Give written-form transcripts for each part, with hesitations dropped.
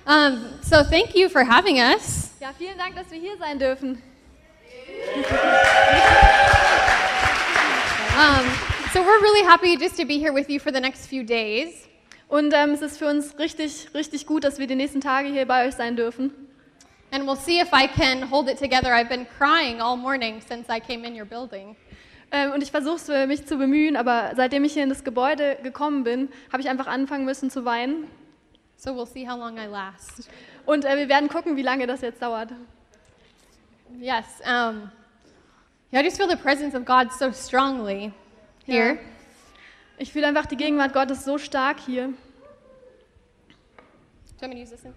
So thank you for having us. Ja, vielen Dank, dass wir hier sein dürfen. So we're really happy just to be here with you for the next few days. Und es ist für uns richtig, richtig gut, dass wir die nächsten Tage hier bei euch sein dürfen. And we'll see if I can hold it together. I've been crying all morning since I came in your building. Und ich versuche mich zu bemühen, aber seitdem ich hier in das Gebäude gekommen bin, habe ich einfach anfangen müssen zu weinen. So we'll see how long I last. Und wir werden gucken, wie lange das jetzt dauert. Yes. Yeah, I just feel the presence of God so strongly here. Ja. Ich fühle einfach die Gegenwart Gottes so stark hier. Do you want me to use this?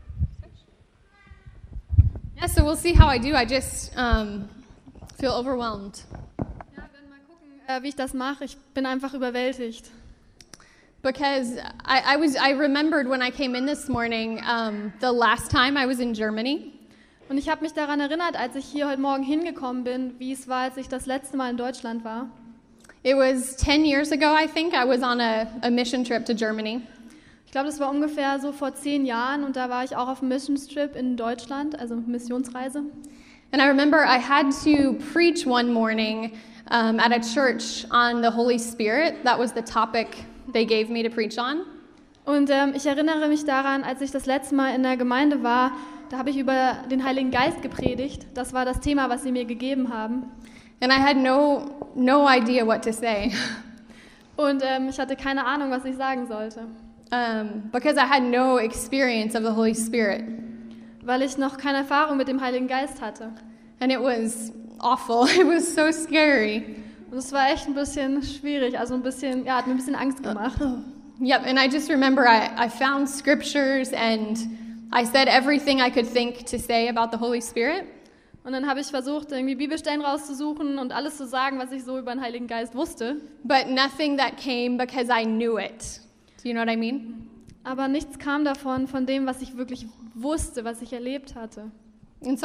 Yeah, so we'll see how I do. I just feel overwhelmed. Ja, wir werden mal gucken, wie ich das mache. Ich bin einfach überwältigt. Because I remembered when I came in this morning, the last time I was in Germany. Und ich habe mich daran erinnert, als ich hier heute Morgen hingekommen bin, wie es war, als ich das letzte Mal in Deutschland war. It was 10 years ago, I think. I was on a mission trip to Germany. Ich glaube, das war ungefähr so vor 10 Jahren und da war ich auch auf einem Missionstrip in Deutschland, also Missionsreise. And I remember I had to preach one morning at a church on the Holy Spirit. That was the topic they gave me to preach on. Und ich erinnere mich daran, als ich das letzte Mal in der Gemeinde war, da habe ich über den Heiligen Geist gepredigt. Das war das Thema, was sie mir gegeben haben. And I had no idea what to say. Und ich hatte keine Ahnung, was ich sagen sollte. Because I had no experience of the Holy Spirit. Weil ich noch keine Erfahrung mit dem Heiligen Geist hatte. And it was awful. It was so scary. Und es war echt ein bisschen schwierig, also hat mir ein bisschen Angst gemacht. Yep, and I just remember I found scriptures and I said everything I could think to say about the Holy Spirit. Und dann habe ich versucht, irgendwie Bibelstellen rauszusuchen und alles zu sagen, was ich so über den Heiligen Geist wusste. But nothing that came because I knew it. Do you know what I mean? Aber nichts kam davon, von dem, was ich wirklich wusste, was ich erlebt hatte. And so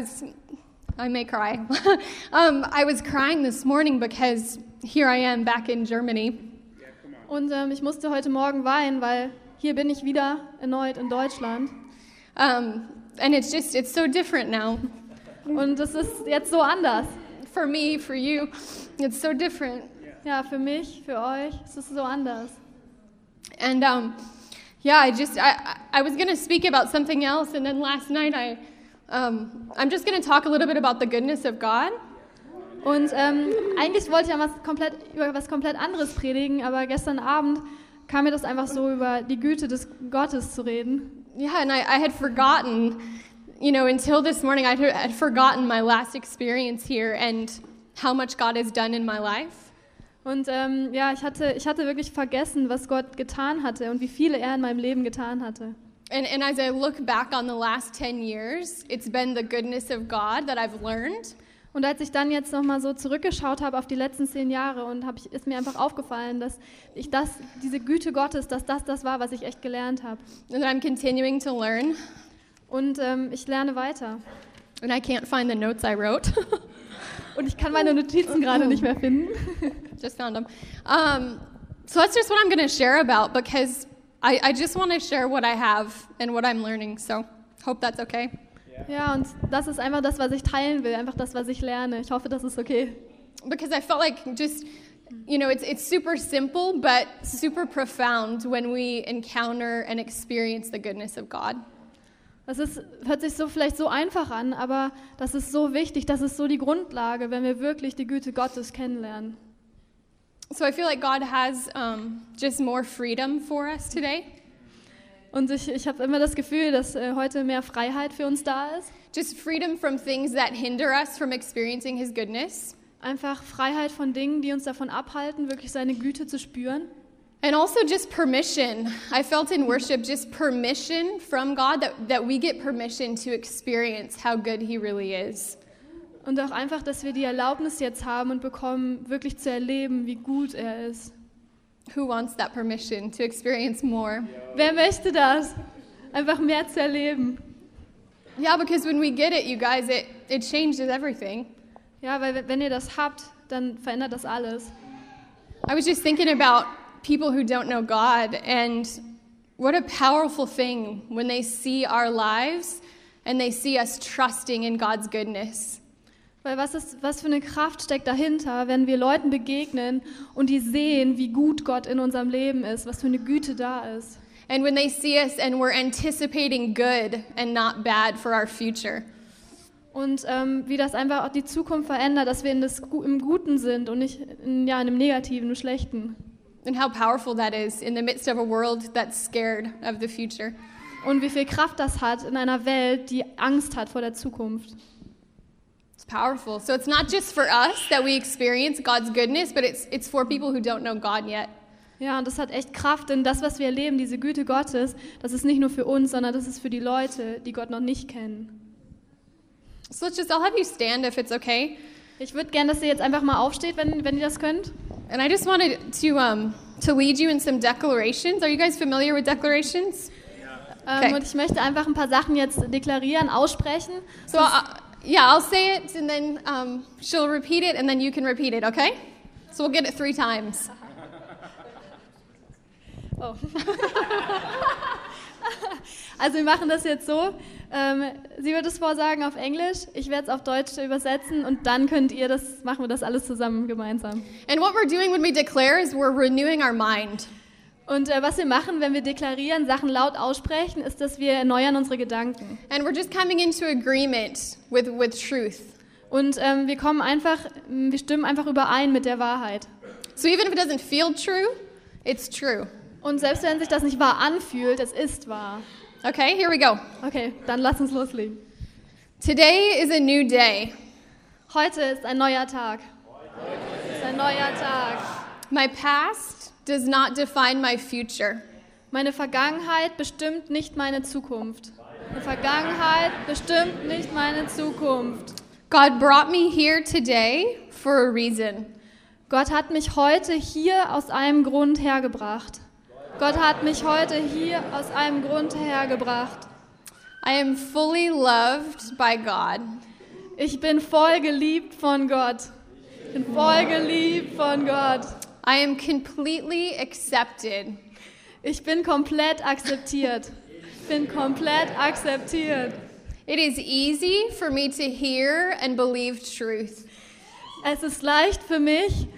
I may cry. I was crying this morning because here I am back in Germany. Und ich musste heute Morgen weinen, weil hier bin ich wieder erneut in Deutschland. And it's so different now. Und es ist jetzt so anders. For me, for you, it's so different. Ja, für mich, für euch, es ist so anders. And yeah, I was going to speak about something else, and then last night I'm just going to talk a little bit about the goodness of God. Und eigentlich wollte ich über was komplett anderes predigen, aber gestern Abend kam mir das einfach so, über die Güte des Gottes zu reden. Yeah, and I had forgotten, until this morning, I had forgotten my last experience here and how much God has done in my life. Und ich hatte wirklich vergessen, was Gott getan hatte und wie viel er in meinem Leben getan hatte. And as I look back on the last 10 years, it's been the goodness of God that I've learned. Und als ich dann jetzt nochmal so zurückgeschaut habe auf die letzten 10 Jahre ist mir einfach aufgefallen, dass diese Güte Gottes, dass das war, was ich echt gelernt habe. And I'm continuing to learn. Und ich lerne weiter. And I can't find the notes I wrote. Und ich kann meine Notizen gerade nicht mehr finden. Just found them. So that's just what I'm going to share about because I just want to share what I have and what I'm learning. So hope that's okay. Ja, und das ist einfach das, was ich teilen will, einfach das, was ich lerne. Ich hoffe, das ist okay. Because I felt like just, it's super simple but super profound when we encounter and experience the goodness of God. Hört sich vielleicht so einfach an, aber das ist so wichtig, das ist so die Grundlage, wenn wir wirklich die Güte Gottes kennenlernen. So I feel like God has just more freedom for us today. Und ich habe immer das Gefühl, dass heute mehr Freiheit für uns da ist. Just freedom from things that hinder us from experiencing His goodness. Einfach Freiheit von Dingen, die uns davon abhalten, wirklich seine Güte zu spüren. And also just permission. I felt in worship just permission from God that we get permission to experience how good He really is. Und auch einfach, dass wir die Erlaubnis jetzt haben und bekommen, wirklich zu erleben, wie gut er ist. Who wants that permission to experience more? Wer möchte das? Einfach mehr zu erleben. Yeah, because when we get it, you guys, it changes everything. Ja, weil wenn ihr das habt, dann verändert das alles. I was just thinking about people who don't know God, and what a powerful thing when they see our lives and they see us trusting in God's goodness. Weil was für eine Kraft steckt dahinter, wenn wir Leuten begegnen und die sehen, wie gut Gott in unserem Leben ist, was für eine Güte da ist. And when they see us and we're anticipating good and not bad for our future. Und wie das einfach auch die Zukunft verändert, dass wir im Guten sind und nicht in einem Negativen, im Schlechten. And how powerful that is in the midst of a world that's scared of the future. Und wie viel Kraft das hat in einer Welt, die Angst hat vor der Zukunft. It's powerful. So it's not just for us that we experience God's goodness, but it's for people who don't know God yet. Ja, und das hat echt Kraft, denn das, was wir erleben, diese Güte Gottes, das ist nicht nur für uns, sondern das ist für die Leute, die Gott noch nicht kennen. So I'll have you stand if it's okay. Ich würde gerne, dass ihr jetzt einfach mal aufsteht, wenn ihr das könnt. And I just wanted to lead you in some declarations. Are you guys familiar with declarations? Okay. Und ich möchte einfach ein paar Sachen jetzt deklarieren, aussprechen. So I'll say it and then she'll repeat it and then you can repeat it, okay? So we'll get it 3 times. Oh. Also wir machen das jetzt so. Sie wird es vorsagen auf Englisch, ich werde es auf Deutsch übersetzen und dann machen wir das alles zusammen gemeinsam. And what we're doing when we declare is we're renewing our mind. Und was wir machen, wenn wir deklarieren, Sachen laut aussprechen, ist, dass wir erneuern unsere Gedanken. And we're just coming into agreement with truth. Und wir stimmen einfach überein mit der Wahrheit. So even if it doesn't feel true, it's true. Und selbst wenn sich das nicht wahr anfühlt, es ist wahr. Okay, here we go. Okay, dann lass uns loslegen. Today is a new day. Heute ist ein neuer Tag. Es ist ein neuer Tag. My past does not define my future. Meine Vergangenheit bestimmt nicht meine Zukunft. Meine Vergangenheit bestimmt nicht meine Zukunft. God brought me here today for a reason. Gott hat mich heute hier aus einem Grund hergebracht. Gott hat mich heute hier aus einem Grund hergebracht. I am fully loved by God. Ich bin voll geliebt von Gott. Ich bin voll geliebt von Gott. I am completely accepted. Ich bin komplett akzeptiert. Ich bin komplett akzeptiert. It is easy for me to hear and believe truth. Es ist leicht für mich.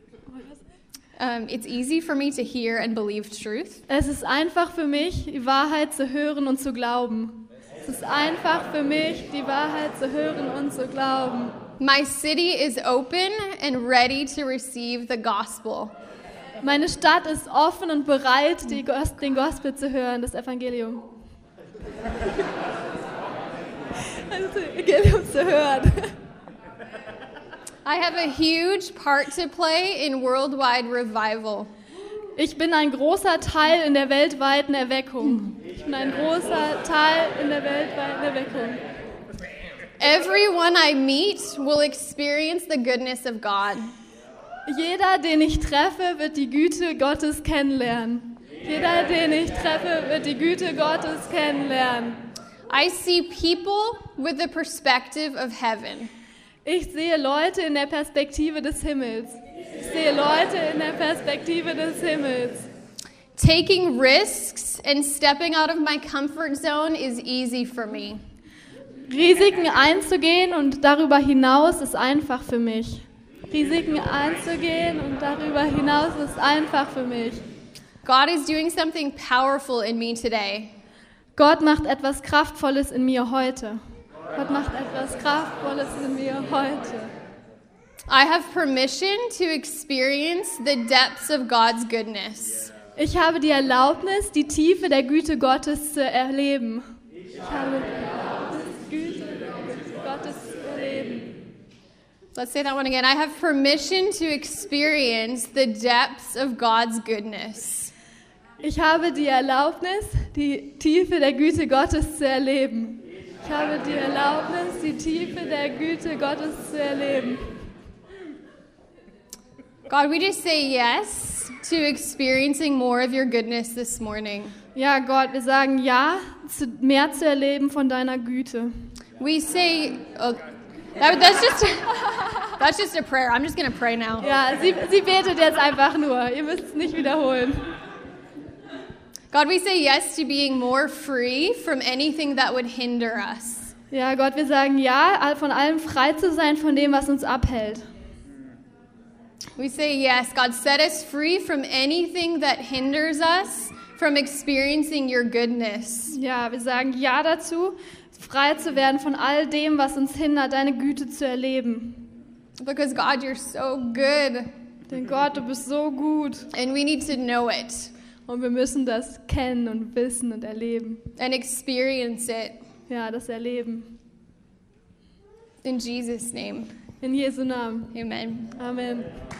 It's easy for me to hear and believe truth. Es ist einfach für mich, die Wahrheit zu hören und zu glauben. Es ist einfach für mich, die Wahrheit zu hören und zu glauben. My city is open and ready to receive the gospel. Meine Stadt ist offen und bereit, den Gospel zu hören, das Evangelium. Das Evangelium zu hören. I have a huge part to play in worldwide revival. Ich bin ein großer Teil in der weltweiten Erweckung. Ich bin ein großer Teil in der weltweiten Erweckung. Everyone I meet will experience the goodness of God. Jeder, den ich treffe, wird die Güte Gottes kennenlernen. Jeder, den ich treffe, wird die Güte Gottes kennenlernen. I see people with the perspective of heaven. Ich sehe Leute in der Perspektive des Himmels. Ich sehe Leute in der Perspektive des Himmels. Taking risks and stepping out of my comfort zone is easy for me. Risiken einzugehen und darüber hinaus ist einfach für mich. Risiken einzugehen und darüber hinaus ist einfach für mich. God is doing something powerful in me today. Gott macht etwas Kraftvolles in mir heute. Gott macht etwas Kraftvolles in mir heute. I have permission to experience the depths of God's goodness. Ich habe die Erlaubnis, die Tiefe der Güte Gottes zu erleben. Ich habe die Erlaubnis, die Güte Gottes zu erleben. Let's say that one again. I have permission to experience the depths of God's goodness. Ich habe die Erlaubnis, die Tiefe der Güte Gottes zu erleben. Ich habe die Erlaubnis, die Tiefe der Güte Gottes zu erleben. God, we just say yes to experiencing more of your goodness this morning. Ja, Gott, wir sagen ja, mehr zu erleben von deiner Güte. We say, that's just a prayer. I'm just going to pray now. Ja, sie betet jetzt einfach nur. Ihr müsst es nicht wiederholen. God, we say yes to being more free from anything that would hinder us. Ja, Gott, wir sagen ja, von allem frei zu sein, von dem, was uns abhält. We say yes, God, set us free from anything that hinders us from experiencing your goodness. Ja, wir sagen ja dazu, frei zu werden von all dem, was uns hindert, deine Güte zu erleben. Because God, you're so good. Denn Gott, du bist so gut. And we need to know it. Und wir müssen das kennen und wissen und erleben. And experience it. Ja, das Erleben. In Jesus' name. In Jesu Namen. Amen. Amen.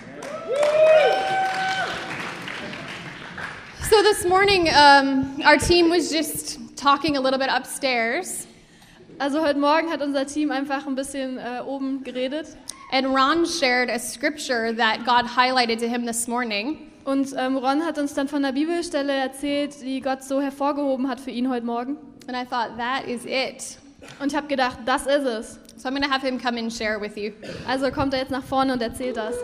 So this morning, our team was just talking a little bit upstairs. Also heute Morgen hat unser Team einfach ein bisschen oben geredet. And Ron shared a scripture that God highlighted to him this morning. Und Ron hat uns dann von der Bibelstelle erzählt, die Gott so hervorgehoben hat für ihn heute Morgen. And I thought, that is it. Und ich habe gedacht, das ist es. So I'm going to have him come and share with you. Also kommt er jetzt nach vorne und erzählt das.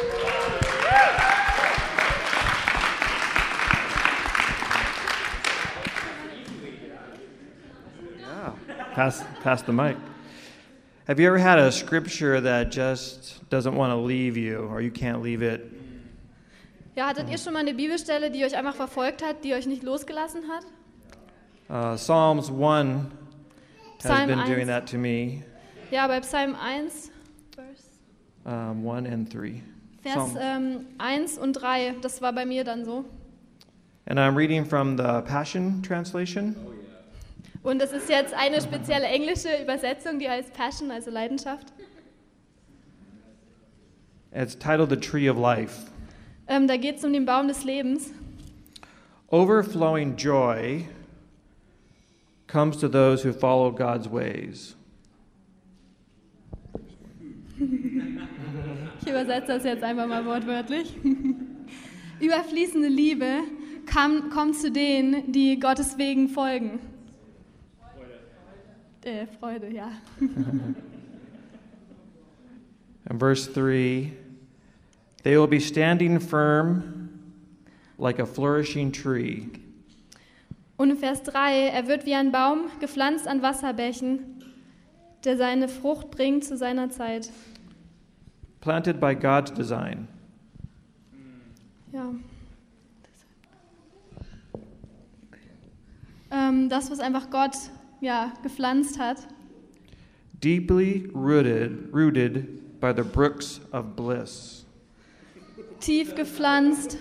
Pass the mic. Have you ever had a scripture that just doesn't want to leave you, or you can't leave it? Ja, hattet ihr schon mal eine Bibelstelle, die euch einfach verfolgt hat, die euch nicht losgelassen hat? Psalms 1 has Psalm been 1. doing that to me. Ja, bei Psalm 1, 1 and 3. Vers 1 und 3, das war bei mir dann so. And I'm reading from the Passion Translation. Und es ist jetzt eine spezielle englische Übersetzung, die heißt Passion, also Leidenschaft. It's titled The Tree of Life. Da geht es um den Baum des Lebens. Overflowing joy comes to those who follow God's ways. Ich übersetze das jetzt einfach mal wortwörtlich. Überfließende Liebe kommt zu denen, die Gottes Wegen folgen. Freude, ja. And verse 3, they will be standing firm like a flourishing tree. Und in Vers 3, er wird wie ein Baum gepflanzt an Wasserbächen, der seine Frucht bringt zu seiner Zeit. Planted by God's design. Ja. Das, was einfach Gott gepflanzt hat. Deeply rooted by the brooks of bliss. Tief gepflanzt.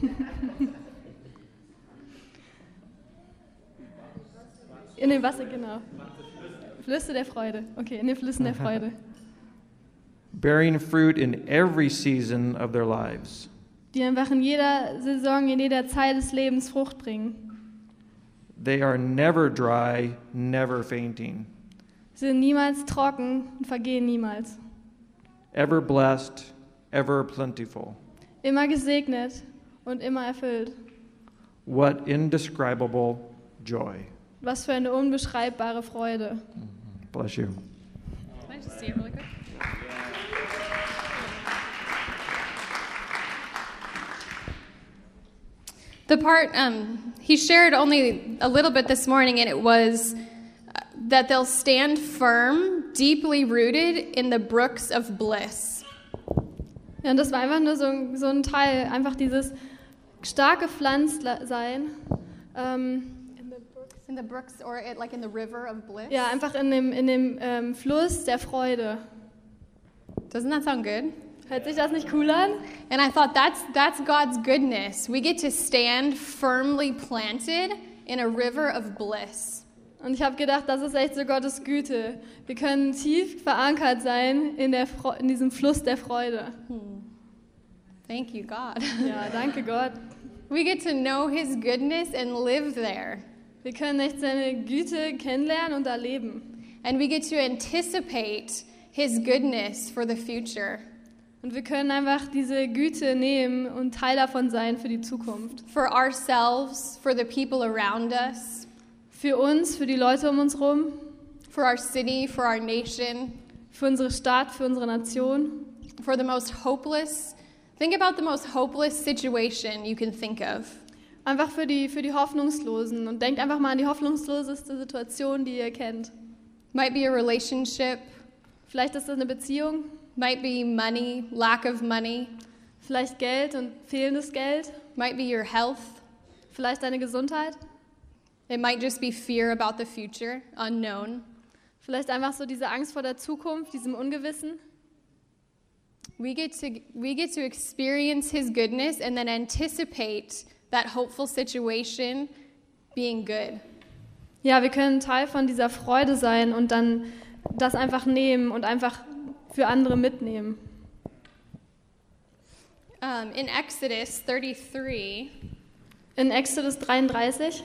In dem Wasser, genau. Flüsse der Freude. Okay, in den Flüssen der Freude. Bearing fruit in every season of their lives. Die einfach in jeder Saison, in jeder Zeit des Lebens Frucht bringen. They are never dry, never fainting. Sie sind niemals trocken und vergehen niemals. Ever blessed, ever plentiful. Immer gesegnet und immer erfüllt. What indescribable joy. Was für eine unbeschreibbare Freude. Bless you. Can I just see it really quick? The part he shared only a little bit this morning, and it was that they'll stand firm, deeply rooted in the brooks of bliss. Ja, und das war einfach nur so ein Teil, einfach dieses stark gepflanzt sein. In the brooks, or like in the river of bliss. Ja, einfach in dem Fluss der Freude. Doesn't that sound good? Hört sich das nicht cool an? And I thought that's God's goodness. We get to stand firmly planted in a river of bliss. Und ich habe gedacht, das ist echt so Gottes Güte. Wir können tief verankert sein in diesem Fluss der Freude. Thank you, God. Ja, danke Gott. We get to know His goodness and live there. Wir können echt seine Güte kennenlernen und erleben. And we get to anticipate His goodness for the future. Und wir können einfach diese Güte nehmen und Teil davon sein für die Zukunft. For ourselves, for the people around us. Für uns, für die Leute um uns herum. For our city, for our nation. Für unsere Stadt, für unsere Nation. For the most hopeless. Think about the most hopeless situation you can think of. Einfach für die Hoffnungslosen und denkt einfach mal an die hoffnungsloseste Situation, die ihr kennt. Might be a relationship, Vielleicht ist das eine Beziehung, might be money, lack of money, vielleicht Geld und fehlendes Geld, might be your health. vielleicht deine Gesundheit, It might just be fear about the future, unknown. vielleicht einfach so diese Angst vor der Zukunft, diesem Ungewissen. We get to experience his goodness and then anticipate that hopeful situation being good. Ja, wir können Teil von dieser Freude sein und dann das einfach nehmen und einfach für andere mitnehmen. In Exodus 33, In Exodus 33,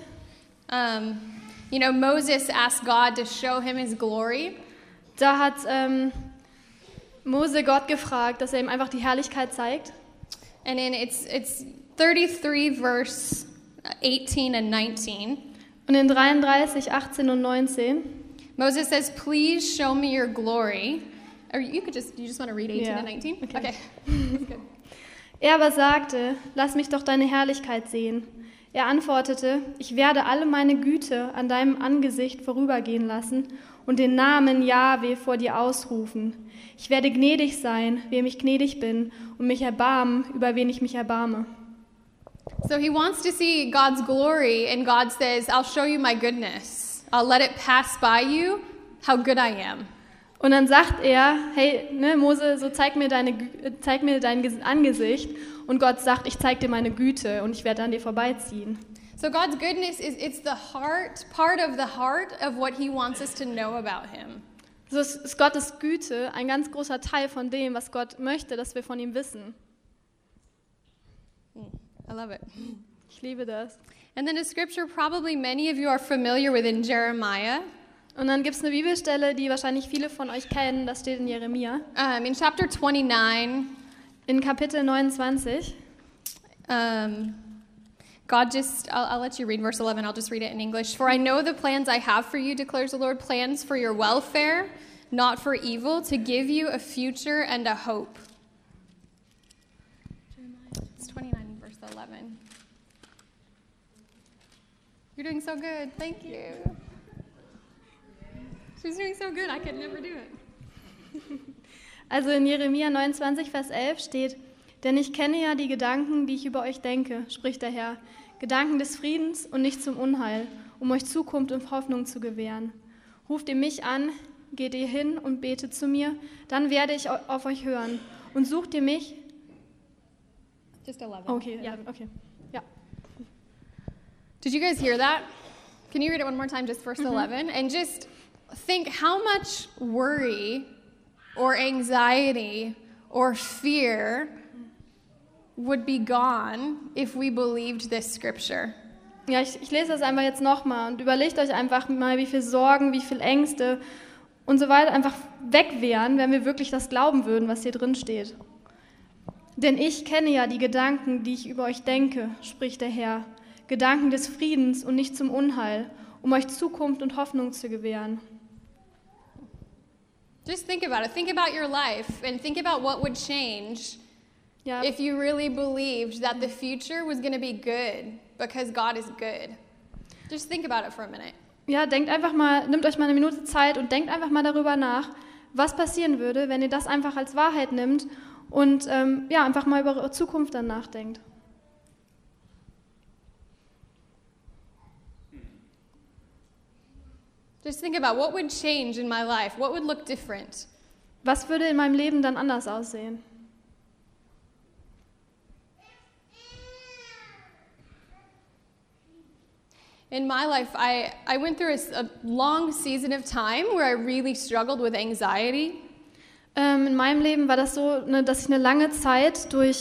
Moses asked God to show him his glory. da hat Mose Gott gefragt, dass er ihm einfach die Herrlichkeit zeigt. And then it's 33 verse 18 and 19. Und in 33, 18 und 19, Moses says, "Please show me your glory." Or you just want to read 18 Yeah. and 19? Okay. Okay. That's good. er aber sagte, lass mich doch deine Herrlichkeit sehen. Er antwortete, ich werde alle meine Güte an deinem Angesicht vorübergehen lassen und den Namen Jahwe vor dir ausrufen. Ich werde gnädig sein, wem ich gnädig bin, und mich erbarmen, über wen ich mich erbarme. So he wants to see God's glory, and God says, "I'll show you my goodness. I'll let it pass by you how good I am." Und dann sagt er, hey, Mose, so zeig mir dein Angesicht. Und Gott sagt, ich zeig dir meine Güte und ich werde an dir vorbeiziehen. So God's goodness it's the part of the heart of what he wants us to know about him. So ist Gottes Güte ein ganz großer Teil von dem, was Gott möchte, dass wir von ihm wissen. I love it. Ich liebe das. And then a scripture probably many of you are familiar with in Jeremiah. Und dann gibt es eine Bibelstelle, die wahrscheinlich viele von euch kennen, das steht in Jeremia. In chapter 29, In Kapitel 29, God I'll let you read verse 11, I'll just read it in English. "For I know the plans I have for you, declares the Lord, plans for your welfare, not for evil, to give you a future and a hope." It's 29 verse 11. You're doing so good, thank you. She's doing so good, I could never do it. also in Jeremia 29, Vers 11 steht, denn ich kenne ja die Gedanken, die ich über euch denke, spricht der Herr, Gedanken des Friedens und nicht zum Unheil, um euch Zukunft und Hoffnung zu gewähren. Ruft ihr mich an, geht ihr hin und betet zu mir, dann werde ich auf euch hören. Und sucht ihr mich? Just 11. Okay, ja, okay. Ja. Did you guys hear that? Can you read it one more time, just verse 11? And just think how much worry or anxiety or fear would be gone if we believed this scripture. Ja, ich lese das einfach jetzt nochmal und überlegt euch einfach mal, wie viel Sorgen, wie viel Ängste und so weiter einfach weg wären, wenn wir wirklich das glauben würden, was hier drin steht. Denn ich kenne ja die Gedanken, die ich über euch denke, spricht der Herr, Gedanken des Friedens und nicht zum Unheil, um euch Zukunft und Hoffnung zu gewähren. Just think about it. Think about your life and think about what would change Ja, if you really believed that the future was going to be good because God is good. Just think about it for a minute. ja, denkt einfach mal, nehmt euch mal eine Minute Zeit und denkt einfach mal darüber nach, was passieren würde, wenn ihr das einfach als Wahrheit nimmt und einfach mal über eure Zukunft dann nachdenkt. Just think about what would change in my life. What would look different? Was würde in meinem Leben dann anders aussehen? In my life, I went through a long season of time where I really struggled with anxiety. In meinem Leben war das so, dass ich eine lange Zeit durch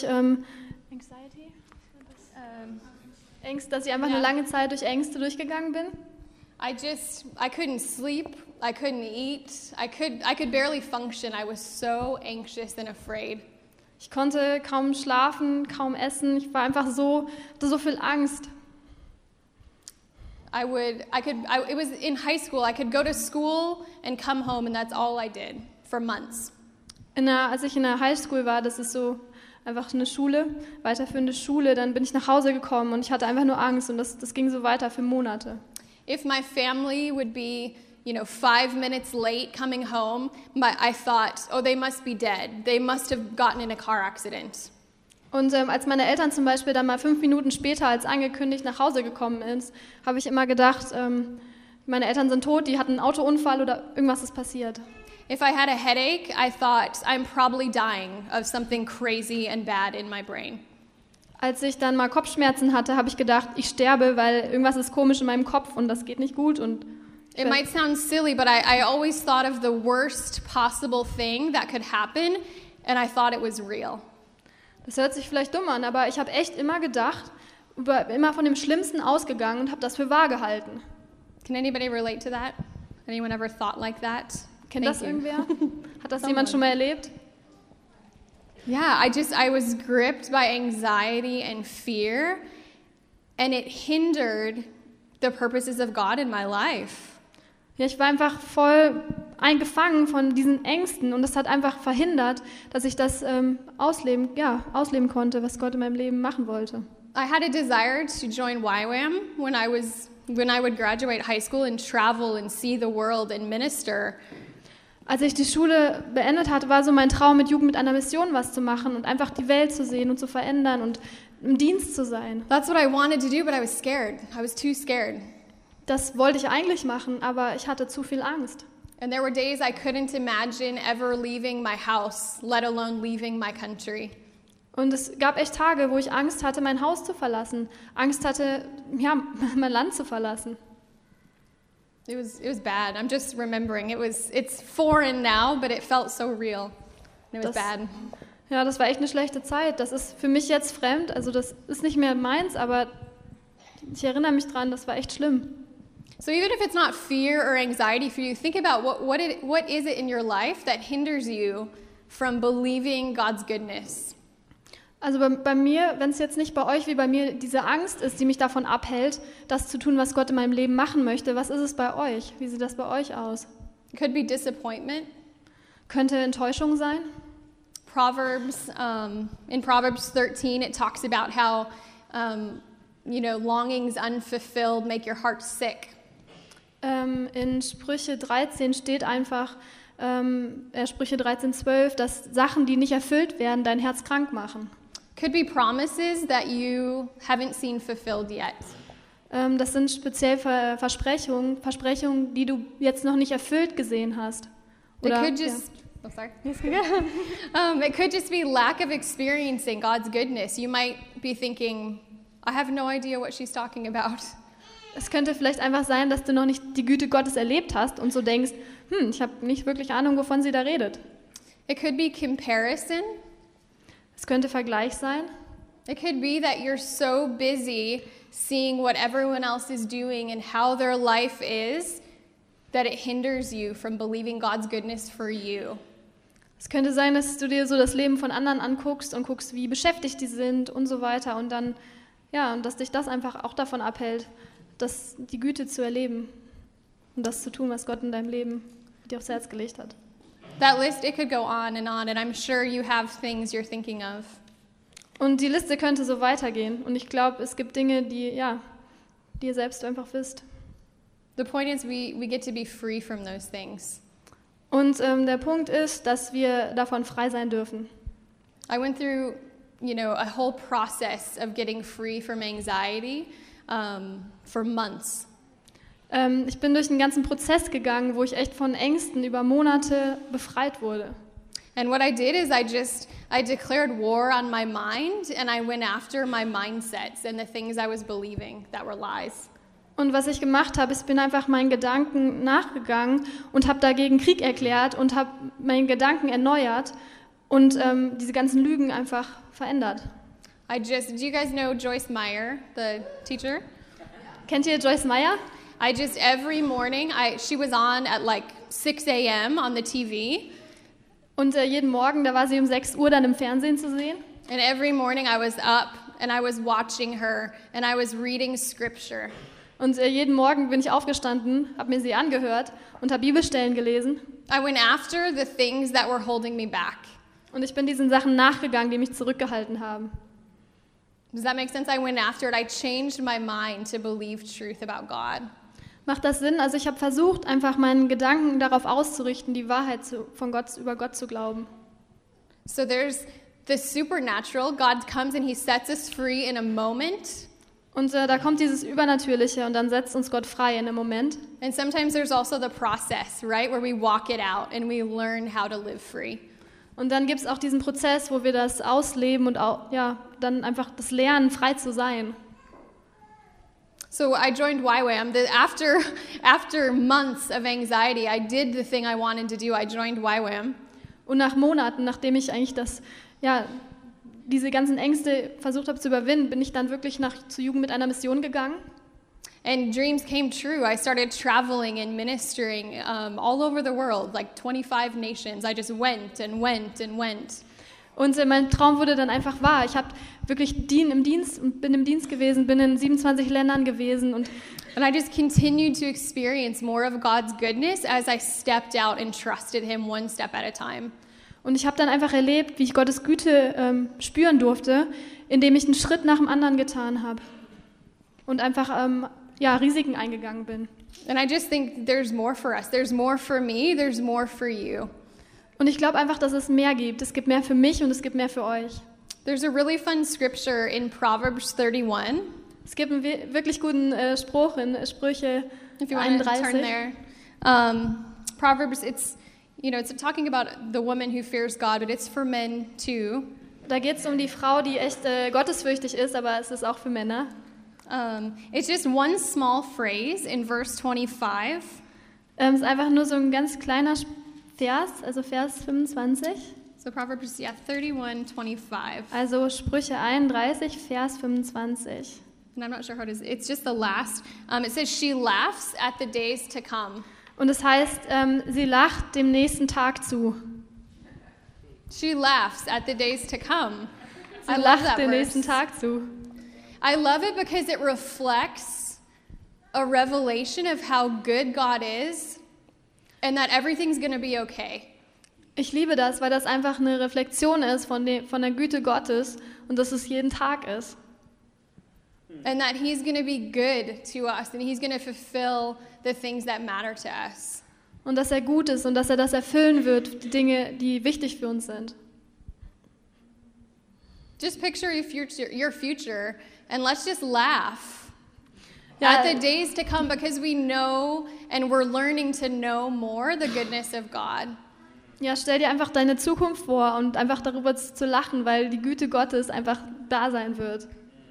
Ängste, dass ich einfach eine lange Zeit durch Ängste durchgegangen bin. I couldn't sleep. I couldn't eat. I could barely function. I was so anxious and afraid. Ich konnte kaum schlafen, kaum essen. Ich war einfach hatte so viel Angst. It was in high school. I could go to school and come home, and that's all I did for months. Als ich in der Highschool war, das ist so einfach eine Schule, weiterführende Schule. Dann bin ich nach Hause gekommen und ich hatte einfach nur Angst und das ging so weiter für Monate. If my family would be, 5 minutes late coming home, I thought, oh, they must be dead. They must have gotten in a car accident. Und als meine Eltern zum Beispiel dann mal 5 Minuten später als angekündigt nach Hause gekommen ist, habe ich immer gedacht, meine Eltern sind tot, die hatten einen Autounfall oder irgendwas ist passiert. If I had a headache, I thought, I'm probably dying of something crazy and bad in my brain. Als ich dann mal Kopfschmerzen hatte, habe ich gedacht, ich sterbe, weil irgendwas ist komisch in meinem Kopf und das geht nicht gut. Und it might sound silly, but I always thought of the worst possible thing that could happen, and I thought it was real. Das hört sich vielleicht dumm an, aber ich habe echt immer gedacht, immer von dem Schlimmsten ausgegangen und habe das für wahr gehalten. Can anybody relate to that? Anyone ever thought like that? Kennt das irgendwer? Hat das jemand schon mal erlebt? Yeah, I was gripped by anxiety and fear, and it hindered the purposes of God in my life. Ja, ich war einfach voll eingefangen von diesen Ängsten und das hat einfach verhindert, dass ich das ausleben konnte, was Gott in meinem Leben machen wollte. I had a desire to join YWAM when I would graduate high school and travel and see the world and minister. Als ich die Schule beendet hatte, war so mein Traum, mit Jugend mit einer Mission was zu machen und einfach die Welt zu sehen und zu verändern und im Dienst zu sein. That's what I wanted to do, but I was scared. I was too scared. Das wollte ich eigentlich machen, aber ich hatte zu viel Angst. And there were days I couldn't imagine ever leaving my house, let alone leaving my country. Und es gab echt Tage, wo ich Angst hatte, mein Haus zu verlassen, Angst hatte, ja, mein Land zu verlassen. It was bad. I'm just remembering. It's foreign now, but it felt so real. And it was bad. Ja, das war echt eine schlechte Zeit. Das ist für mich jetzt fremd. Also das ist nicht mehr meins, aber ich erinnere mich dran, das war echt schlimm. So even if it's not fear or anxiety for you, think about what is it in your life that hinders you from believing God's goodness. Also bei mir, wenn es jetzt nicht bei euch wie bei mir diese Angst ist, die mich davon abhält, das zu tun, was Gott in meinem Leben machen möchte, was ist es bei euch? Wie sieht das bei euch aus? It could be disappointment. Könnte Enttäuschung sein? In Proverbs 13, it talks about how, longings unfulfilled make your heart sick. In Sprüche 13 steht einfach, Sprüche 13,12, dass Sachen, die nicht erfüllt werden, dein Herz krank machen. Could be promises that you haven't seen fulfilled yet. Das sind speziell Versprechungen, die du jetzt noch nicht erfüllt gesehen hast. Oder, it could just be lack of experiencing God's goodness. You might be thinking, I have no idea what she's talking about. Es könnte vielleicht einfach sein, dass du noch nicht die Güte Gottes erlebt hast und so denkst, ich habe nicht wirklich Ahnung, wovon sie da redet. It could be comparison. Es könnte Vergleich sein. It could be that you're so busy seeing what everyone else is doing and how their life is that it hinders you from believing God's goodness for you. Es könnte sein, dass du dir so das Leben von anderen anguckst und guckst, wie beschäftigt die sind und so weiter und dann, und dass dich das einfach auch davon abhält, die Güte zu erleben und das zu tun, was Gott in deinem Leben dir aufs Herz gelegt hat. That list, it could go on, and I'm sure you have things you're thinking of. Und die Liste könnte so weitergehen. Und ich glaube, es gibt Dinge, die ihr selbst einfach wisst. The point is, we get to be free from those things. Und der Punkt ist, dass wir davon frei sein dürfen. I went through, a whole process of getting free from anxiety for months. Ich bin durch einen ganzen Prozess gegangen, wo ich echt von Ängsten über Monate befreit wurde. And what I did is I declared war on my mind and I went after my mindsets and the things I was believing that were lies. Und was ich gemacht habe, ich bin einfach meinen Gedanken nachgegangen und habe dagegen Krieg erklärt und habe meinen Gedanken erneuert und diese ganzen Lügen einfach verändert. Do you guys know Joyce Meyer, the teacher? Kennt ihr Joyce Meyer? Every morning, she was on at like 6 a.m. on the TV. Und jeden Morgen, da war sie um 6 Uhr dann im Fernsehen zu sehen. And every morning I was up and I was watching her and I was reading scripture. Und jeden Morgen bin ich aufgestanden, habe mir sie angehört und habe Bibelstellen gelesen. I went after the things that were holding me back. Und ich bin diesen Sachen nachgegangen, die mich zurückgehalten haben. Does that make sense? I went after it. I changed my mind to believe truth about God. Macht das Sinn? Also ich habe versucht, einfach meinen Gedanken darauf auszurichten, die Wahrheit über Gott zu glauben. So there's the supernatural. God comes and he sets us free in a moment. Und da kommt dieses Übernatürliche und dann setzt uns Gott frei in einem Moment. And sometimes there's also the process, right? Where we walk it out and we learn how to live free. Und dann gibt es auch diesen Prozess, wo wir das ausleben und auch, ja, dann einfach das Lernen, frei zu sein. So I joined YWAM. After months of anxiety, I did the thing I wanted to do. I joined YWAM. Und nach Monaten, nachdem ich eigentlich diese ganzen Ängste versucht habe zu überwinden, bin ich dann wirklich zur Jugend mit einer Mission gegangen. And dreams came true. I started traveling and ministering all over the world, like 25 nations. I just went and went and went. Und mein Traum wurde dann einfach wahr. Ich habe wirklich bin im Dienst gewesen, bin in 27 Ländern gewesen. Und I just continued to experience more of God's goodness as I stepped out and trusted him one step at a time. Und ich habe dann einfach erlebt, wie ich Gottes Güte spüren durfte, indem ich einen Schritt nach dem anderen getan habe. Und einfach Risiken eingegangen bin. And I just think there's more for us. There's more for me. There's more for you. Und ich glaube einfach, dass es mehr gibt. Es gibt mehr für mich und es gibt mehr für euch. There's a really fun scripture in Proverbs 31. Es gibt einen wirklich guten Spruch in Sprüche If you want to 31. turn there. Proverbs, it's talking about the woman who fears God, but it's for men too. Da geht es um die Frau, die echt gottesfürchtig ist, aber es ist auch für Männer. It's just one small phrase in verse 25. Es ist einfach nur so ein ganz kleiner Vers, also Vers 25. So Proverbs, 31:25. Also Sprüche 31, Vers 25. And I'm not sure how it is. It's just the last. It says, she laughs at the days to come. Und es heißt, sie lacht dem nächsten Tag zu. She laughs at the days to come. Sie lacht dem nächsten Tag zu. I love it because it reflects a revelation of how good God is and that everything's going to be okay. Ich liebe das, weil das einfach eine Reflexion ist von der Güte Gottes und dass es jeden Tag ist. And that he's going to be good to us and he's going to fulfill the things that matter to us. Und dass er gut ist und dass er das erfüllen wird, die Dinge, die wichtig für uns sind. Just picture your future and let's just laugh Ja, at the days to come because we know and we're learning to know more the goodness of God. ja, stell dir einfach deine Zukunft vor und einfach darüber zu lachen, weil die Güte Gottes einfach da sein wird.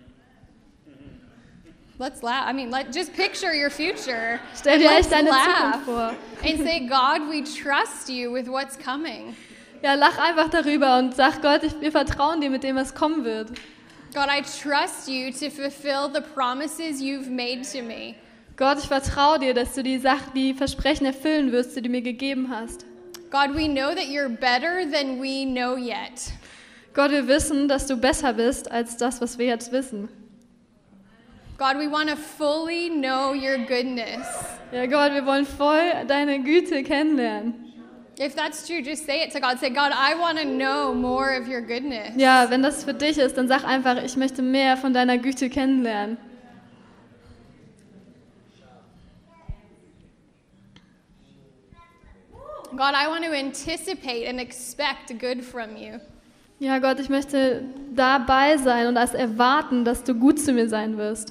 Let's laugh. Just picture your future. Stell and dir let's echt deine laugh Zukunft vor. and say, God, we trust you with what's coming. Ja, lach einfach darüber und sag Gott, wir vertrauen dir mit dem, was kommen wird. God, I trust you to fulfill the promises you've made to me. Gott, ich vertraue dir, dass du die Versprechen erfüllen wirst, die du mir gegeben hast. God, we know that you're better than we know yet. Gott, wir wissen, dass du besser bist als das, was wir jetzt wissen. God, we want to fully know your goodness. Ja, Gott, wir wollen voll deine Güte kennenlernen. If that's true, just say it to God. Say, God, I want to know more of your goodness. Ja, wenn das für dich ist, dann sag einfach, ich möchte mehr von deiner Güte kennenlernen. God, I want to anticipate and expect good from you. Ja, Gott, ich möchte dabei sein und das erwarten, dass du gut zu mir sein wirst.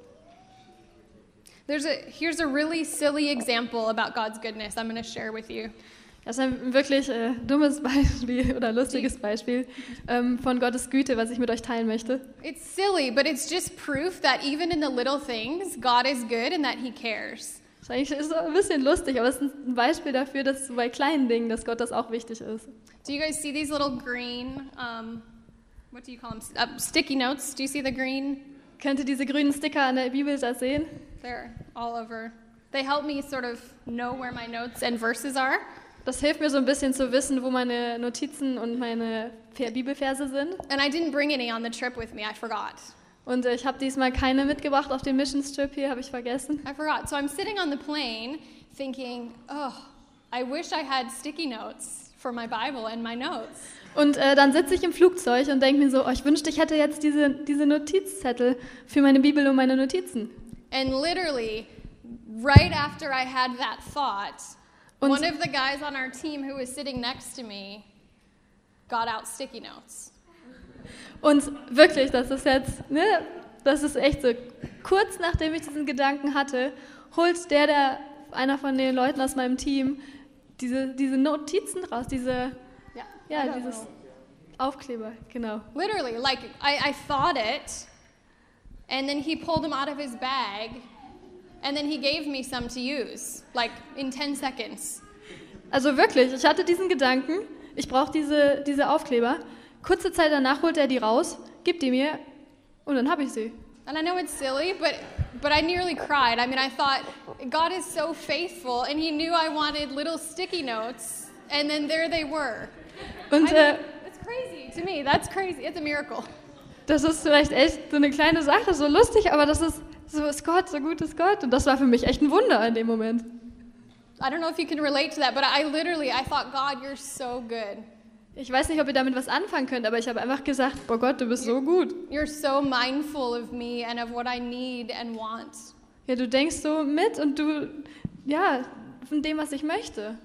Here's a really silly example about God's goodness I'm going to share with you. Das ist ein wirklich dummes Beispiel oder lustiges Beispiel von Gottes Güte, was ich mit euch teilen möchte. It's silly, but it's just proof that even in the little things, God is good and that he cares. Das ist eigentlich ein bisschen lustig, aber es ist ein Beispiel dafür, dass bei kleinen Dingen, dass Gott das auch wichtig ist. Do you guys see these little green, what do you call them, sticky notes? Do you see the green? Könnt ihr diese grünen Sticker an der Bibel da sehen? They're all over. They help me sort of know where my notes and verses are. Das hilft mir so ein bisschen zu wissen, wo meine Notizen und meine Bibelverse sind. And I didn't bring any on the trip with me. I forgot. Und ich habe diesmal keine mitgebracht auf dem Missions Trip hier, habe ich vergessen. I forgot. So I'm sitting on the plane thinking, oh, I wish I had sticky notes for my Bible and my notes. Und dann sitze ich im Flugzeug und denke mir so, oh, ich wünschte, ich hätte jetzt diese Notizzettel für meine Bibel und meine Notizen. And literally, right after I had that thought, Und- one of the guys on our team who was sitting next to me got out sticky notes. Und wirklich, das ist jetzt, ne, das ist echt so, kurz nachdem ich diesen Gedanken hatte, holt einer von den Leuten aus meinem Team diese Notizen raus, Yeah. dieses Aufkleber, genau. Literally, like I thought it, and then he pulled them out of his bag, and then he gave me some to use, like in 10 seconds. Also wirklich, ich hatte diesen Gedanken, ich brauche diese Aufkleber. Kurze Zeit danach holt er die raus, gibt die mir und dann habe ich sie. And I know it's silly, but I nearly cried. I mean, I thought, God is so faithful, and he knew I wanted little sticky notes, and then there they were. Und I mean, it's crazy to me. That's crazy. It's a miracle. das ist vielleicht echt so eine kleine Sache, so lustig, aber so ist Gott, so gut ist Gott. Und das war für mich echt ein Wunder in dem Moment. I don't know if you can relate to that, but I thought, God, you're so good. Ich weiß nicht, ob ihr damit was anfangen könnt, aber ich habe einfach gesagt, boah Gott, du bist so gut. You're so mindful of me and of what I need and want. Ja, du denkst so mit und von dem, was ich möchte.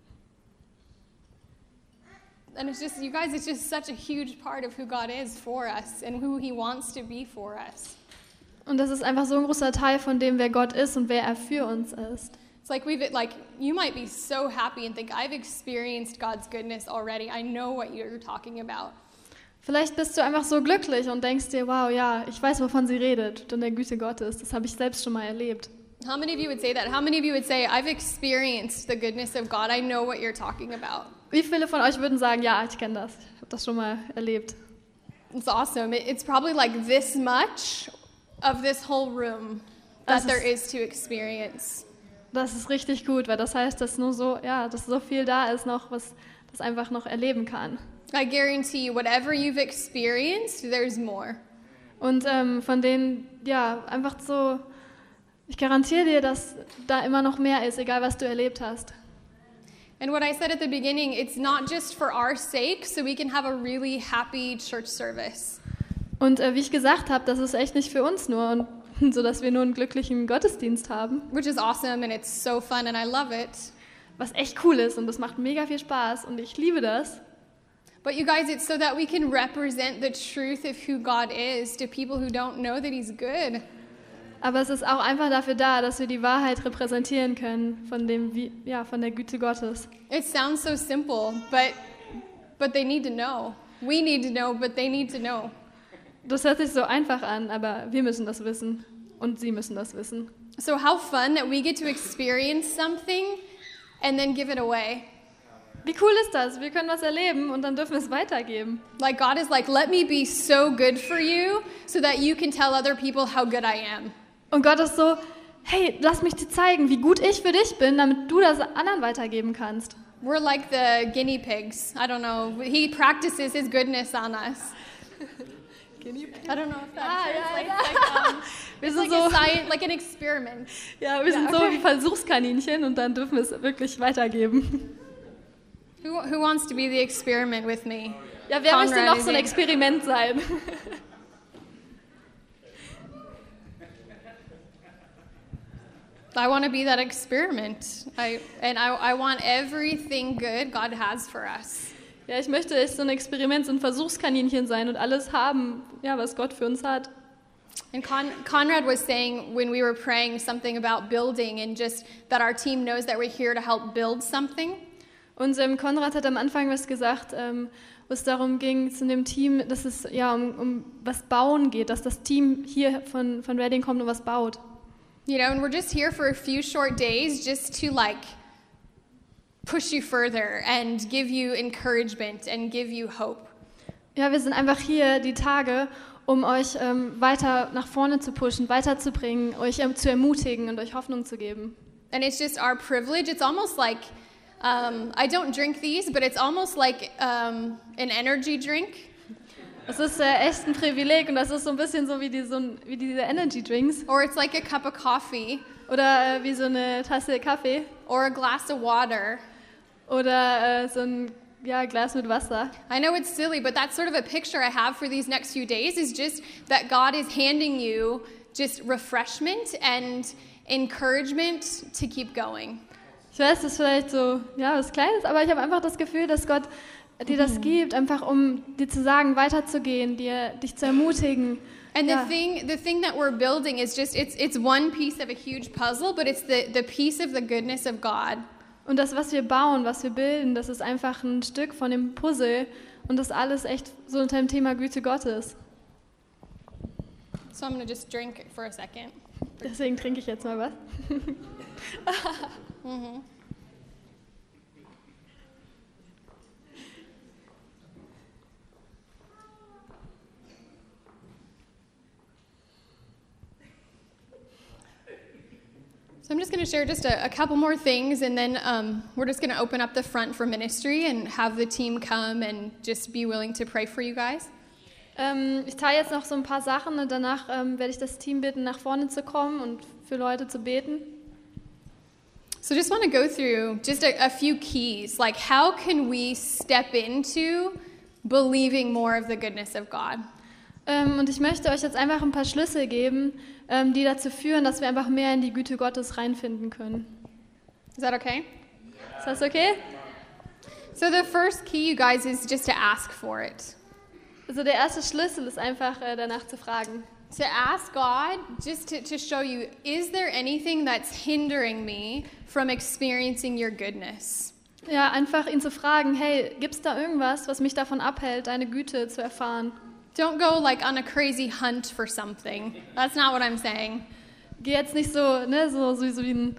And it's just, you guys, it's just such a huge part of who God is for us and who he wants to be for us. Und das ist einfach so ein großer Teil von dem, wer Gott ist und wer er für uns ist. It's like you might be so happy and think, I've experienced God's goodness already. I know what you're talking about. Vielleicht bist du einfach so glücklich und denkst dir, wow, ja, ich weiß, wovon sie redet, von der Güte Gottes. Das habe ich selbst schon mal erlebt. How many of you would say that? How many of you would say, I've experienced the goodness of God. I know what you're talking about. Wie viele von euch würden sagen, ja, ich kenne das, ich habe das schon mal erlebt? It's awesome. It's probably like this much of this whole room that there is to experience. Das ist richtig gut, weil das heißt, dass dass so viel da ist noch, was das einfach noch erleben kann. I guarantee you, whatever you've experienced, there's more. Und von denen, einfach so, ich garantiere dir, dass da immer noch mehr ist, egal was du erlebt hast. And what I said at the beginning, it's not just for our sake, so we can have a really happy church service. Und wie ich gesagt habe, das ist echt nicht für uns nur, und so dass wir nur einen glücklichen Gottesdienst haben. Which is awesome and it's so fun and I love it. Was echt cool ist und das macht mega viel Spaß und ich liebe das. But you guys, it's so that we can represent the truth of who God is to people who don't know that he's good. Aber es ist auch einfach dafür da, dass wir die Wahrheit repräsentieren können von der Güte Gottes. It sounds so simple, but they need to know. We need to know, but they need to know. Das hört sich so einfach an, aber wir müssen das wissen und sie müssen das wissen. So how fun that we get to experience something and then give it away. Wie cool ist das? Wir können was erleben und dann dürfen wir es weitergeben. Like God is like, let me be so good for you so that you can tell other people how good I am. Und Gott ist so, hey, lass mich dir zeigen, wie gut ich für dich bin, damit du das anderen weitergeben kannst. We're like the guinea pigs. I don't know. He practices his goodness on us. Guinea pig? I don't know if that Ah, translates. wir It's sind like so, a science, like an experiment. wir sind so wie Versuchskaninchen und dann dürfen wir es wirklich weitergeben. Who wants to be the experiment with me? Ja, wer möchte Conrad noch so ein is in. Experiment sein? I want to be that experiment. I want everything good God has for us. Ja, ich möchte echt so ein Experiment, so ein Versuchskaninchen sein und alles haben, was Gott für uns hat. And Conrad was saying when we were praying something about building and just that our team knows that we're here to help build something. Und Konrad hat am Anfang was gesagt, wo es darum ging zu dem Team, dass es um was Bauen geht, dass das Team hier von Reading kommt und was baut. You know, and we're just here for a few short days just to like push you further and give you encouragement and give you hope. Ja, wir sind einfach hier die Tage, um euch weiter nach vorne zu pushen, weiterzubringen, euch zu ermutigen und euch Hoffnung zu geben. And it's just our privilege. It's almost like, I don't drink these, but it's almost like an energy drink. Es ist echt ein Privileg und das ist so ein bisschen so wie diese Energy Drinks Or it's like a cup of coffee oder wie so eine Tasse Kaffee or a glass of water. oder so ein Glas mit Wasser. I know it's silly, but that's sort of a picture I have for these next few days is just that God is handing you just refreshment and encouragement to keep going. Ich weiß, das ist vielleicht so, was Kleines, aber ich habe einfach das Gefühl, dass Gott dir das gibt, einfach um dir zu sagen, weiterzugehen, dich zu ermutigen. And the thing that we're building is just it's one piece of a huge puzzle, but it's the piece of the goodness of God. Und das, was wir bauen, was wir bilden, das ist einfach ein Stück von dem Puzzle und das alles echt so unter dem Thema Güte Gottes. So I'm going to just drink for a second. Deswegen trinke ich jetzt mal was. So I'm just going to share just a couple more things, and then we're just going to open up the front for ministry and have the team come and just be willing to pray for you guys. Ich teile jetzt noch so ein paar Sachen und danach werde ich das Team bitten, nach vorne zu kommen und für Leute zu beten. So just want to go through just a few keys, like how can we step into believing more of the goodness of God? Und ich möchte euch jetzt einfach ein paar Schlüssel geben, die dazu führen, dass wir einfach mehr in die Güte Gottes reinfinden können. Is that okay? Ist das okay? So the first key, you guys, is just to ask for it. Also der erste Schlüssel ist einfach danach zu fragen. To ask God, just to show you, is there anything that's hindering me from experiencing your goodness? Ja, einfach ihn zu fragen, hey, gibt's da irgendwas, was mich davon abhält, deine Güte zu erfahren? Don't go like on a crazy hunt for something. That's not what I'm saying. Geh jetzt nicht so, so wie ein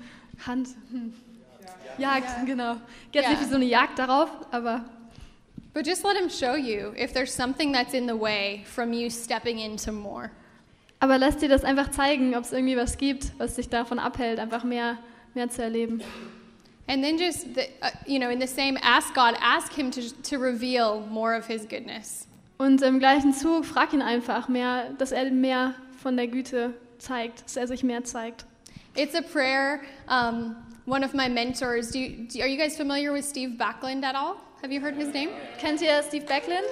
Jagd, genau. Geh jetzt nicht wie so eine Jagd darauf, aber But just let him show you if there's something that's in the way from you stepping into more. Aber lass dir das einfach zeigen, ob es irgendwie was gibt, was dich davon abhält, einfach mehr zu erleben. And then just, in the same, ask God, ask him to reveal more of his goodness. Und im gleichen Zug frag ihn einfach mehr, dass er mehr von der Güte zeigt, dass er sich mehr zeigt. It's a prayer. One of my mentors, are you guys familiar with Steve Backlund at all? Have you heard his name? Kennt ihr Steve Backlund?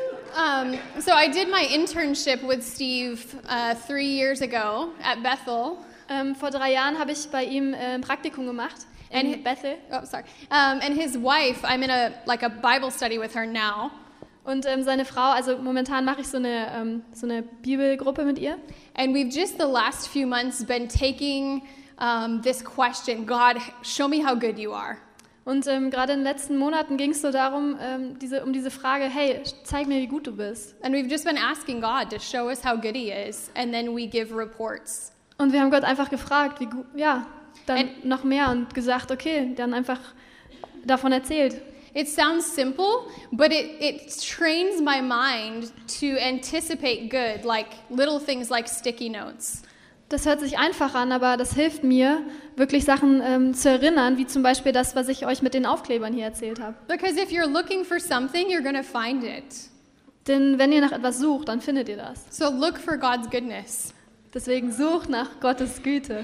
So I did my internship with Steve 3 years ago at Bethel. Vor 3 Jahren habe ich bei ihm ein Praktikum gemacht in Bethel. Oh, sorry. And his wife, I'm in a Bible study with her now. Und seine Frau, also momentan mache ich so eine Bibelgruppe mit ihr. And we've just the last few months been taking this question, God, show me how good you are. Und gerade in den letzten Monaten ging es so darum, um diese Frage, hey, zeig mir, wie gut du bist. And we've just been asking God to show us how good he is, and then we give reports. Und wir haben Gott einfach gefragt, wie gut, dann noch mehr und gesagt, okay, dann einfach davon erzählt. It sounds simple, but it trains my mind to anticipate good, like little things like sticky notes. Das hört sich einfach an, aber das hilft mir, wirklich Sachen zu erinnern, wie zum Beispiel das, was ich euch mit den Aufklebern hier erzählt habe. Because if you're looking for something, you're going to find it. Denn wenn ihr nach etwas sucht, dann findet ihr das. So look for God's goodness. Deswegen sucht nach Gottes Güte.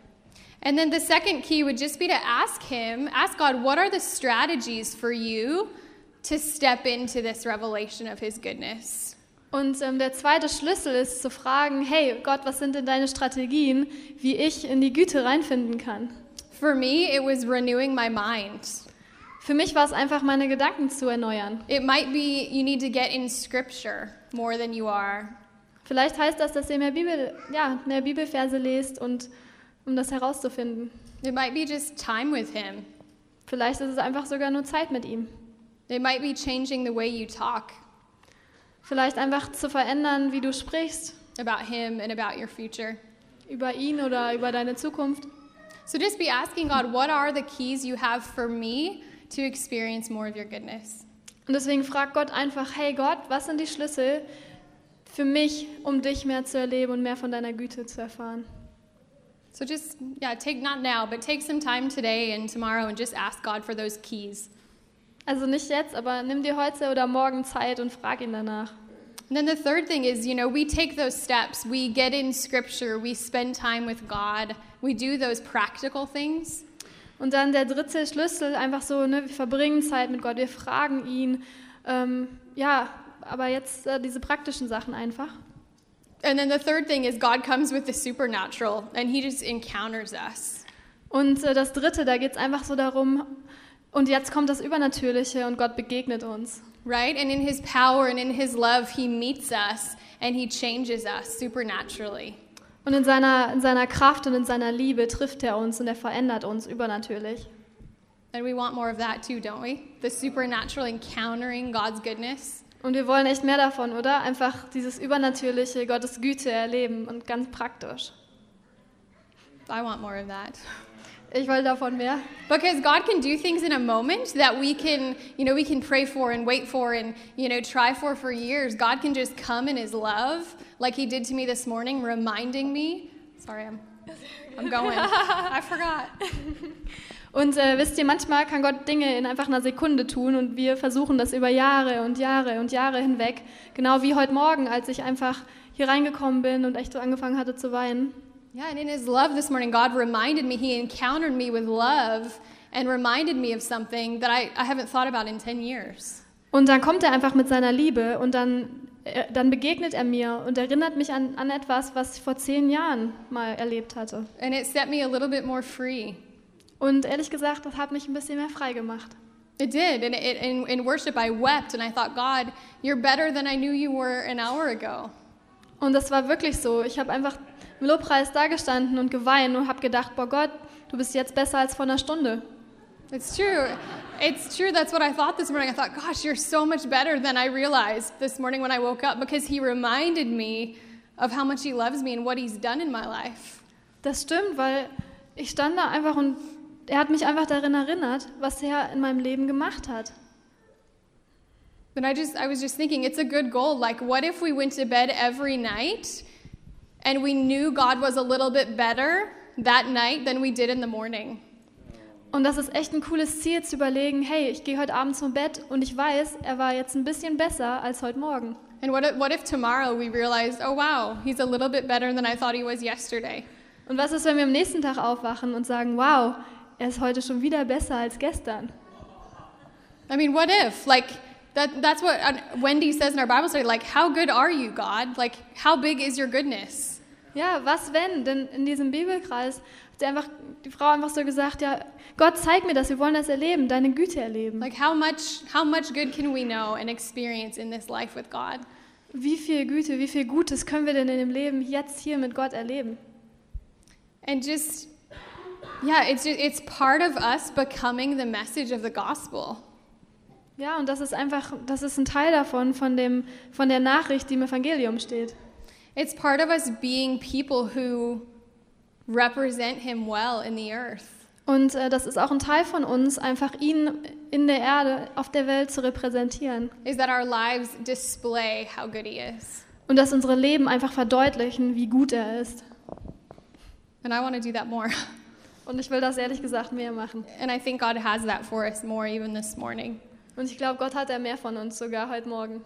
And then the second key would just be to ask God, what are the strategies for you to step into this revelation of his goodness? Und der zweite Schlüssel ist zu fragen, hey Gott, was sind denn deine Strategien, wie ich in die Güte reinfinden kann? For me, it was renewing my mind. Für mich war es einfach, meine Gedanken zu erneuern. It might be you need to get in scripture more than you are. Vielleicht heißt das, dass ihr mehr Bibelverse lest und um das herauszufinden. It might be just time with him. Vielleicht ist es einfach sogar nur Zeit mit ihm. It might be changing the way you talk Vielleicht einfach zu verändern, wie du sprichst. about him and about your future. Über ihn oder über deine Zukunft. So just be asking God, what are the keys you have for me to experience more of your goodness? Und deswegen frag Gott einfach, hey Gott, was sind die Schlüssel für mich, um dich mehr zu erleben und mehr von deiner Güte zu erfahren? So just, take not now, but take some time today and tomorrow and just ask God for those keys. Also nicht jetzt, aber nimm dir heute oder morgen Zeit und frag ihn danach. And then the third thing is, we take those steps. We get in scripture. We spend time with God. We do those practical things. Und dann der dritte Schlüssel, einfach so, ne, wir verbringen Zeit mit Gott, wir fragen ihn. Ja, aber jetzt diese praktischen Sachen einfach. And then the third thing is God comes with the supernatural and he just encounters us. Und das dritte, da geht es einfach so darum, und jetzt kommt das Übernatürliche und Gott begegnet uns. Right? And in his power and in his love, he meets us and he changes us supernaturally. Und in seiner Kraft und in seiner Liebe trifft er uns und er verändert uns übernatürlich. And we want more of that too, don't we? The supernatural encountering God's goodness. Und wir wollen echt mehr davon, oder? Einfach dieses übernatürliche Gottes Güte erleben und ganz praktisch. I want more of that. Ich will davon mehr. Because God can do things in a moment that we can pray for and wait for and, try for years. God can just come in his love, like he did to me this morning, reminding me. Sorry, I'm going. I forgot. Und wisst ihr, manchmal kann Gott Dinge in einfach einer Sekunde tun und wir versuchen das über Jahre und Jahre und Jahre hinweg. Genau wie heute Morgen, als ich einfach hier reingekommen bin und echt so angefangen hatte zu weinen. Yeah, and in his love this morning, God reminded me, he encountered me with love and reminded me of something that I haven't thought about in 10 years. Und dann kommt er einfach mit seiner Liebe und dann begegnet er mir und erinnert mich an etwas, was ich vor 10 Jahren mal erlebt hatte. And it set me a little bit more free. Und ehrlich gesagt, das hat mich ein bisschen mehr frei gemacht. It did, and in worship I wept and I thought, God, you're better than I knew you were an hour ago. Und das war wirklich so. Ich habe einfach im Lobpreis da gestanden und geweint und habe gedacht, boah Gott, du bist jetzt besser als vor einer Stunde. It's true. It's true. That's what I thought this morning. I thought, gosh, you're so much better than I realized this morning when I woke up because he reminded me of how much he loves me and what he's done in my life. Das stimmt, weil ich stand da einfach und er hat mich einfach daran erinnert, was er in meinem Leben gemacht hat. But I was just thinking, it's a good goal. Like, what if we went to bed every night and we knew God was a little bit better that night than we did in the morning? Und das ist echt ein cooles Ziel, zu überlegen, hey, ich gehe heute Abend zum Bett und ich weiß, er war jetzt ein bisschen besser als heute Morgen. And what if tomorrow we realized, oh wow, he's a little bit better than I thought he was yesterday? Und was ist, wenn wir am nächsten Tag aufwachen und sagen, wow, er ist heute schon wieder besser als gestern? I mean, what if? Like, that's what Wendy says in our Bible study, like, how good are you, God? Like, how big is your goodness? Ja, was wenn? Denn in diesem Bibelkreis hat die Frau einfach so gesagt, ja, Gott, zeig mir das, wir wollen das erleben, deine Güte erleben. Like, how much good can we know and experience in this life with God? Wie viel Güte, wie viel Gutes können wir denn in dem Leben jetzt hier mit Gott erleben? And just, yeah, it's part of us becoming the message of the gospel. Ja, und das ist ein Teil davon, von der Nachricht, die im Evangelium steht. It's part of us being people who represent him well in the earth. Und das ist auch ein Teil von uns, einfach ihn in der Erde, auf der Welt zu repräsentieren. Is that our lives display how good he is. Und dass unsere Leben einfach verdeutlichen, wie gut er ist. And I want to do that more. Und ich will das ehrlich gesagt mehr machen. And I think God has that for us more even this morning. Und ich glaube, Gott hat mehr von uns sogar heute Morgen.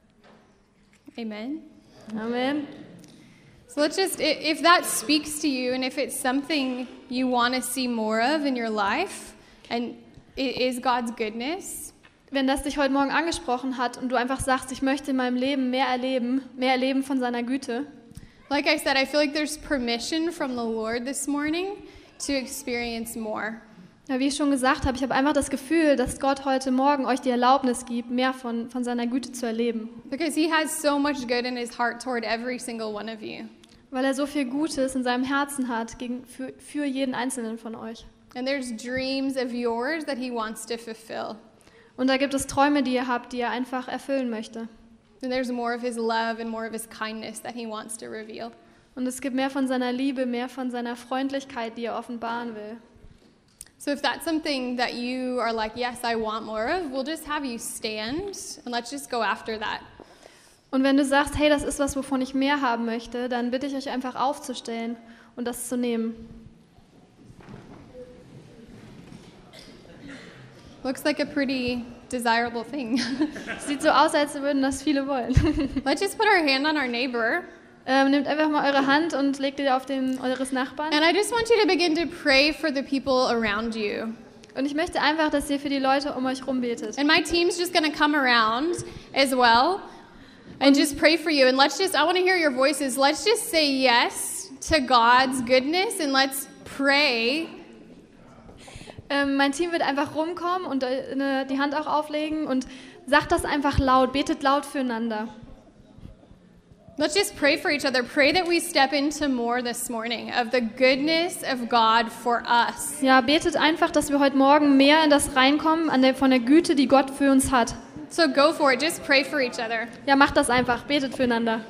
Amen. Amen. So let's just, if that speaks to you and if it's something you want to see more of in your life, and it is God's goodness. Wenn das dich heute Morgen angesprochen hat und du einfach sagst, ich möchte in meinem Leben mehr erleben von seiner Güte. Like I said, I feel like there's permission from the Lord this morning to experience more. Ja, wie ich schon gesagt habe, ich habe einfach das Gefühl, dass Gott heute Morgen euch die Erlaubnis gibt, mehr von seiner Güte zu erleben. Because he has so much good in his heart toward every single one of you. Weil er so viel Gutes in seinem Herzen hat für jeden Einzelnen von euch. And there's dreams of yours that he wants to fulfill. Und da gibt es Träume, die ihr habt, die er einfach erfüllen möchte. And there's more of his love and more of his kindness that he wants to reveal. Und es gibt mehr von seiner Liebe, mehr von seiner Freundlichkeit, die er offenbaren will. So if that's something that you are like, yes, I want more of, we'll just have you stand and let's just go after that. Und wenn du sagst, hey, das ist was, wovon ich mehr haben möchte, dann bitte ich euch einfach aufzustellen und das zu nehmen. Looks like a pretty desirable thing. Sieht so aus, als würden das viele wollen. Let's just put our hand on our neighbor. Nehmt einfach mal eure Hand und legt die auf den eures Nachbarn. And I just want you to begin to pray for the people around you. Und ich möchte einfach, dass ihr für die Leute um euch rum betet. And my team's just going to come around as well and just pray for you. And I want to hear your voices. Let's just say yes to God's goodness and let's pray. Mein Team wird einfach rumkommen und die Hand auch auflegen und sagt das einfach laut, betet laut füreinander. Let's just pray for each other. Pray that we step into more this morning of the goodness of God for us. Ja, betet einfach, dass wir heute Morgen mehr in das reinkommen von der Güte, die Gott für uns hat. So go for it. Just pray for each other. Ja, macht das einfach, betet füreinander.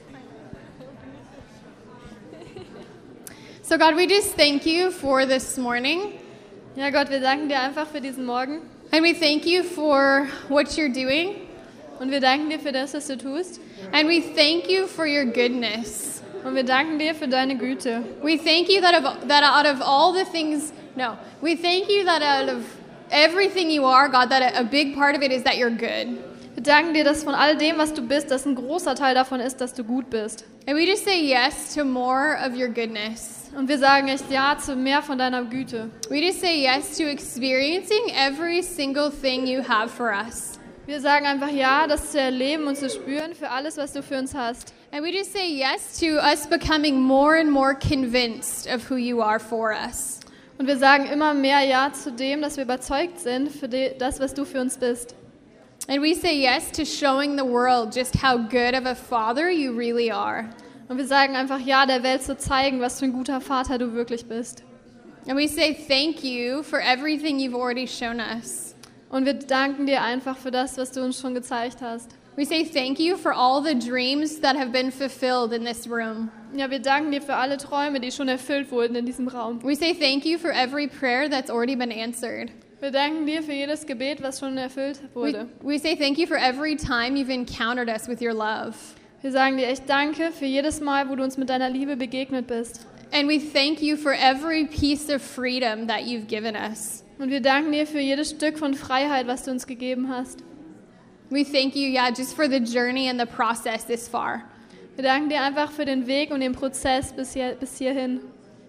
So God, we just thank you for this morning. Ja, Gott, wir danken dir einfach für diesen Morgen. And we thank you for what you're doing. Und wir danken dir für das, was du tust. And we thank you for your goodness. Und wir danken dir für deine Güte. We thank you that out of all the things, we thank you that out of everything you are, God, that a big part of it is that you're good. Wir danken dir, dass von all dem, was du bist, dass ein großer Teil davon ist, dass du gut bist. And we just say yes to more of your goodness. Und wir sagen echt ja zu mehr von deiner Güte. We just say yes to experiencing every single thing you have for us. Wir sagen einfach ja, das zu erleben und zu spüren für alles, was du für uns hast. And we just say yes to us becoming more and more convinced of who you are for us. Und wir sagen immer mehr ja zu dem, dass wir überzeugt sind für das, was du für uns bist. And we say yes to showing the world just how good of a father you really are. Und wir sagen einfach ja, der Welt zu zeigen, was für ein guter Vater du wirklich bist. And we say thank you for everything you've already shown us. Und wir danken dir einfach für das, was du uns schon gezeigt hast. We say thank you for all the dreams that have been fulfilled in this room. Ja, wir danken dir für alle Träume, die schon erfüllt wurden in diesem Raum. We say thank you for every prayer that's already been answered. Wir danken dir für jedes Gebet, was schon erfüllt wurde. We say thank you for every time you've encountered us with your love. Wir sagen dir echt Danke für jedes Mal, wo du uns mit deiner Liebe begegnet bist. And we thank you for every piece of freedom that you've given us. Und wir danken dir für jedes Stück von Freiheit, was du uns gegeben hast. We thank you, just for the journey and the process this far. Wir danken dir einfach für den Weg und den Prozess bis hierhin.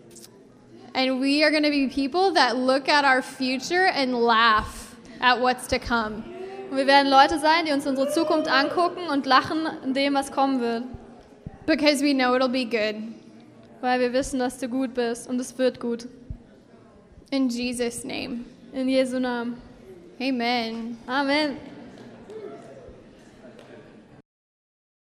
And we are going to be people that look at our future and laugh at what's to come. Und wir werden Leute sein, die uns unsere Zukunft angucken und lachen in dem, was kommen wird. Because we know it'll be good. Weil wir wissen, dass du gut bist und es wird gut. In Jesus' name. In Jesu Namen. Amen. Amen.